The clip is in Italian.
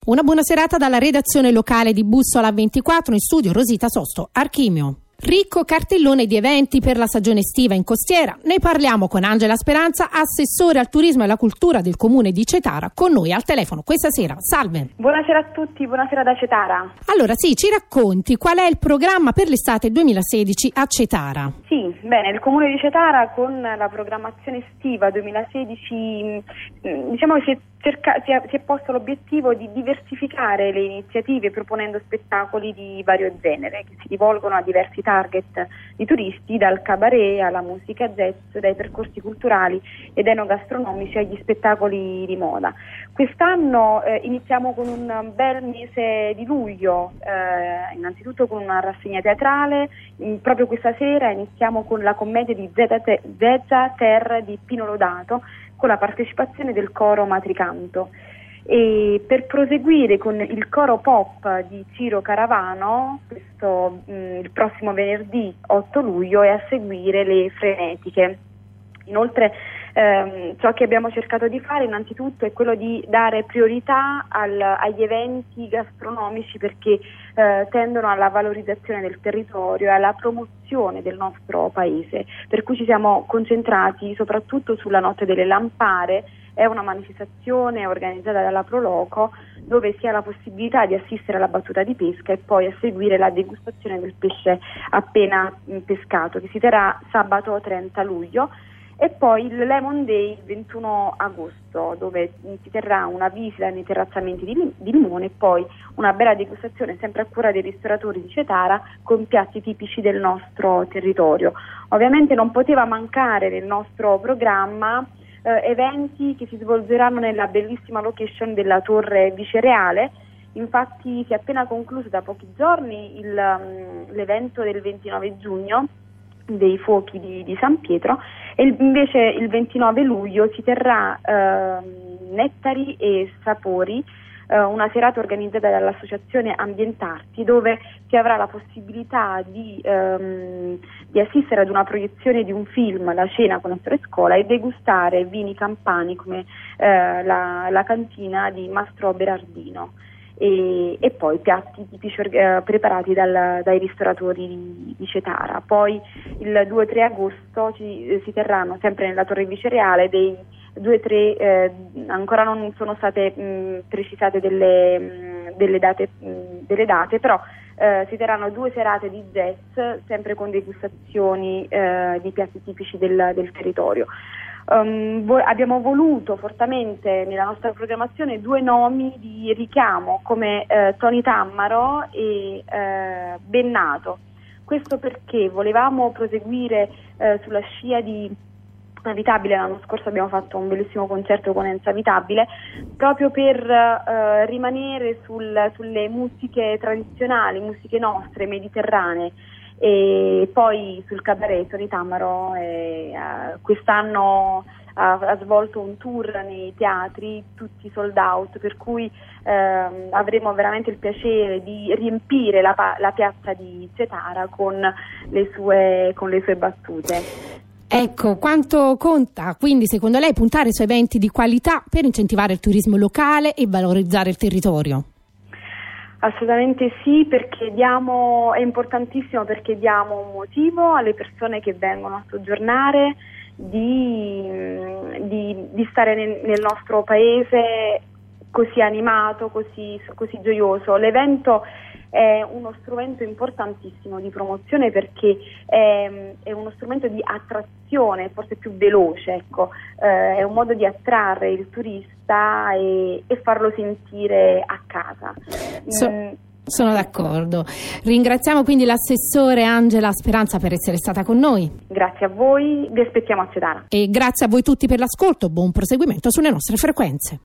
Una buona serata dalla redazione locale di Bussola 24, in studio Rosita Sosto, Archimio. Ricco cartellone di eventi per la stagione estiva in costiera. Ne parliamo con Angela Speranza, assessore al turismo e alla cultura del comune di Cetara, con noi al telefono questa sera. Salve. Buonasera a tutti, buonasera da Cetara. Allora sì, ci racconti qual è il programma per l'estate 2016 a Cetara? Sì, bene, il comune di Cetara con la programmazione estiva 2016 diciamo che si è posto l'obiettivo di diversificare le iniziative proponendo spettacoli di vario genere che si rivolgono a diversi target di turisti, dal cabaret alla musica jazz, dai percorsi culturali ed enogastronomici agli spettacoli di moda. Quest'anno iniziamo con un bel mese di luglio, innanzitutto con una rassegna teatrale. Proprio questa sera iniziamo con la commedia di Zezza Ter di Pino Lodato, con la partecipazione del coro Matricanto, e per proseguire con il coro pop di Ciro Caravano il prossimo venerdì 8 luglio e a seguire le Frenetiche. Inoltre ciò che abbiamo cercato di fare innanzitutto è quello di dare priorità agli eventi gastronomici, perché tendono alla valorizzazione del territorio e alla promozione del nostro paese, per cui ci siamo concentrati soprattutto sulla Notte delle Lampare. È una manifestazione organizzata dalla Proloco dove si ha la possibilità di assistere alla battuta di pesca e poi a seguire la degustazione del pesce appena pescato, che si terrà sabato 30 luglio. E poi il Lemon Day il 21 agosto, dove si terrà una visita nei terrazzamenti di Limone e poi una bella degustazione sempre a cura dei ristoratori di Cetara con piatti tipici del nostro territorio. Ovviamente non poteva mancare nel nostro programma eventi che si svolgeranno nella bellissima location della Torre Vicereale. Infatti si è appena concluso da pochi giorni l'evento del 29 giugno dei fuochi di San Pietro, e invece il 29 luglio si terrà Nettari e Sapori, una serata organizzata dall'associazione Ambientarti, dove si avrà la possibilità di assistere ad una proiezione di un film, La cena con Ettore Scola, e degustare vini campani come la cantina di Mastro Berardino. E poi piatti tipici preparati dai ristoratori di Cetara. Poi il 2-3 agosto si terranno sempre nella Torre Vicereale dei 2-3, ancora non sono state precisate delle date, però si terranno 2 serate di jazz, sempre con degustazioni di piatti tipici del territorio. Abbiamo voluto fortemente nella nostra programmazione 2 nomi di richiamo come Tony Tammaro e Bennato. Questo perché volevamo proseguire sulla scia di Vitabile. L'anno scorso abbiamo fatto un bellissimo concerto con Enza Vitabile, proprio per rimanere sulle musiche tradizionali, musiche nostre, mediterranee. E poi sul cabaret Tony Tammaro quest'anno ha svolto un tour nei teatri, tutti sold out, per cui avremo veramente il piacere di riempire la piazza di Cetara con le sue battute. Ecco, quanto conta quindi secondo lei puntare su eventi di qualità per incentivare il turismo locale e valorizzare il territorio? Assolutamente sì, perché è importantissimo, perché diamo un motivo alle persone che vengono a soggiornare di stare nel nostro paese così animato, così gioioso. L'evento è uno strumento importantissimo di promozione, perché è uno strumento di attrazione, forse più veloce, ecco. È un modo di attrarre il turista e farlo sentire a casa. Sono d'accordo. Ringraziamo quindi l'assessore Angela Speranza per essere stata con noi. Grazie a voi, vi aspettiamo a Cetara. E grazie a voi tutti per l'ascolto, buon proseguimento sulle nostre frequenze.